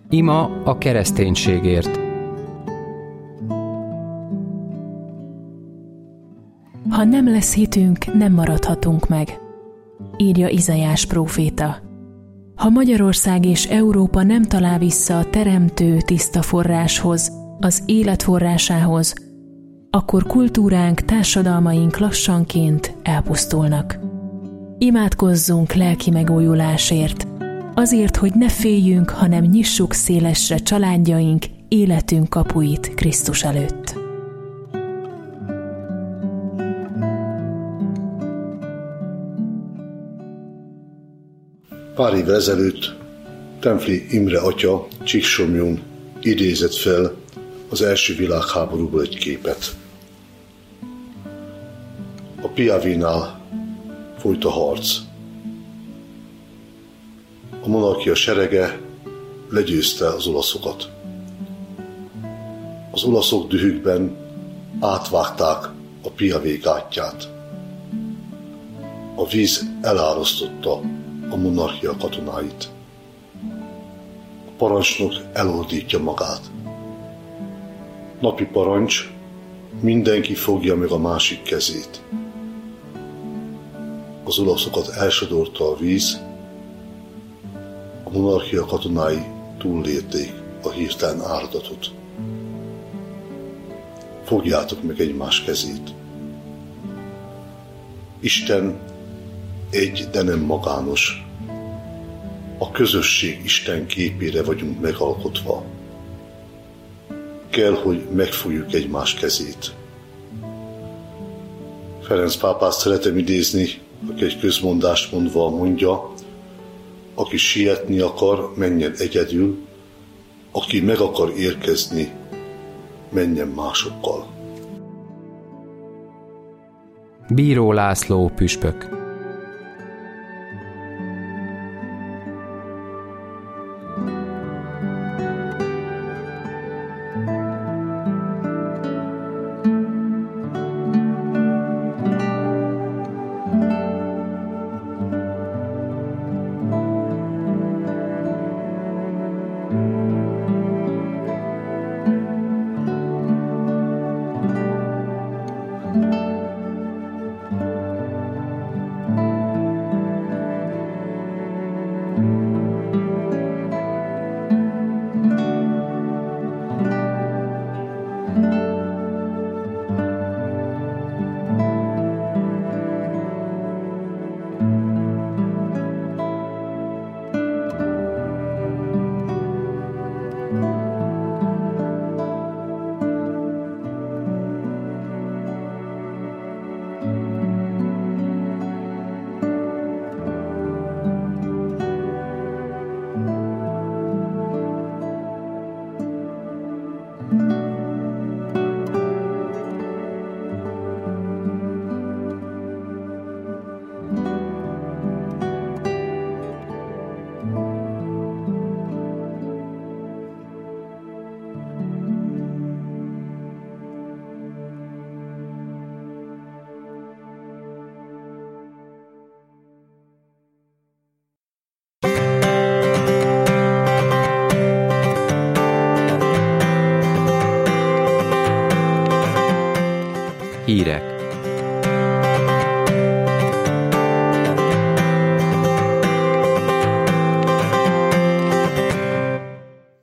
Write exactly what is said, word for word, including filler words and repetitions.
Ima a kereszténységért. Ha nem lesz hitünk, nem maradhatunk meg, írja Izaiás próféta. Ha Magyarország és Európa nem talál vissza a teremtő tiszta forráshoz, az élet forrásához, akkor kultúránk, társadalmaink lassanként elpusztulnak. Imádkozzunk lelki megújulásért, azért, hogy ne féljünk, hanem nyissuk szélesre családjaink, életünk kapuit Krisztus előtt. Pár évvel ezelőtt Templi Imre atya Csíksomlyón idézett fel az első világháborúból egy képet. A Piavénál folyt a harc. A monarchia serege legyőzte az olaszokat. Az olaszok dühükben átvágták a Piavé gátját. A víz elárasztotta a monarchia katonáit. A parancsnok elordítja magát. Napi parancs, mindenki fogja meg a másik kezét. Az olaszokat elsodorta a víz, a monarchia katonái túllélték a hirtelen áradatot. Fogjátok meg egymás kezét. Isten egy, de nem magános. A közösség Isten képére vagyunk megalkotva. Kell, hogy megfogjuk egymás kezét. Ferenc pápát szeretem idézni, aki egy közmondást mondva mondja, aki sietni akar, menjen egyedül, aki meg akar érkezni, menjen másokkal. Bíró László püspök.